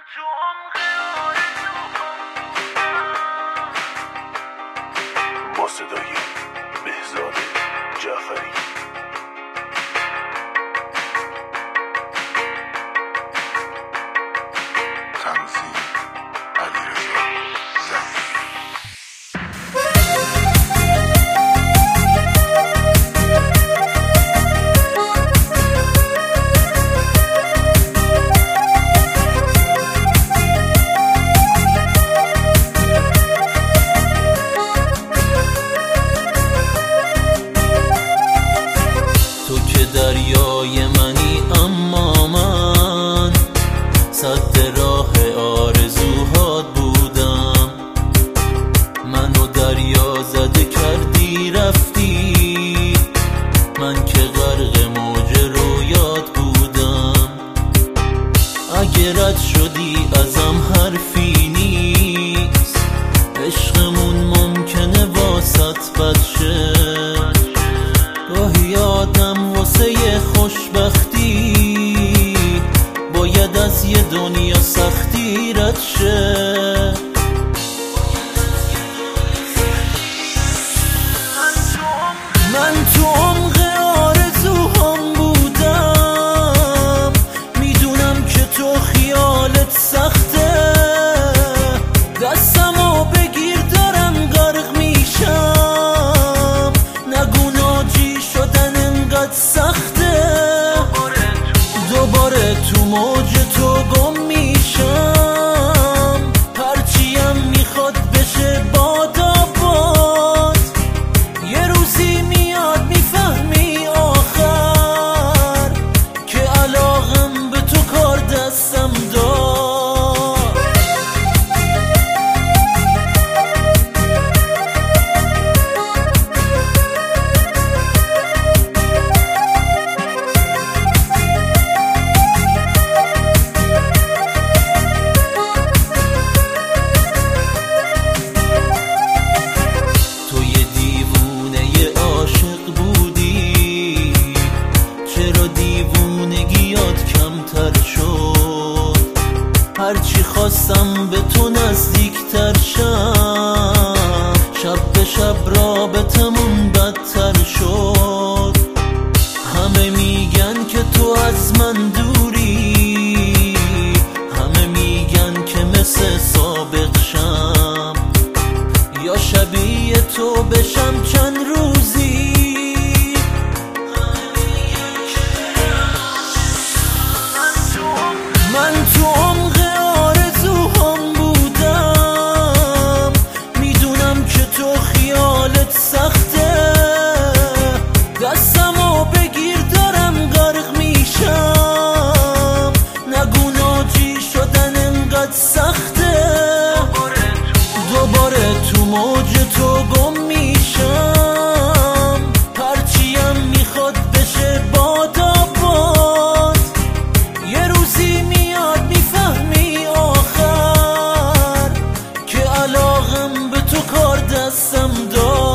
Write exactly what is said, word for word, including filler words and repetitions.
تو عمق آرزوهام با صدای بهزاد جعفری. تنظیم علیرضا زمانی. دریای منی اما من سد راه آرزوهات بودم. منو دریا زده کردی رفتی، من که غرق موج رویات بودم. اگه رد شدی ازم حرفی نیست، عشقمون ممکنه واسط بد شه. گاهی آدم واسه خوشبختی باید از یه دنیا سختی رد شه. من تو عمق آرزوهام بودم، میدونم که تو خیالت سخته. دستمو بگیر دارم غرق میشم، نگو ناجی شدن انقدر سخته. دوباره تو موج تو گم میشم، هرچیم میخواد بشه باداباد. یه روزی میاد میفهمی آخر که علاقم به تو کار دستم داد. کمتر شد هرچی خواستم به تو نزدیکتر شم، شب به شب رابطمون بدتر شد. همه میگن که تو از من دوری، همه میگن که مثل سابق شم، یا شبیه تو بشم چند روزی. من تو عمق آرزوهام بودم، میدونم که تو خیالت سخته. دستمو بگیر دارم غرق میشم، نگو ناجی شدن انقدر سخته. دوباره تو موج تو گم میشم، هرچیم میخواد بشه باداباد. یه روزی میاد میفهمی آخر که علاقم به تو کار دستم داد.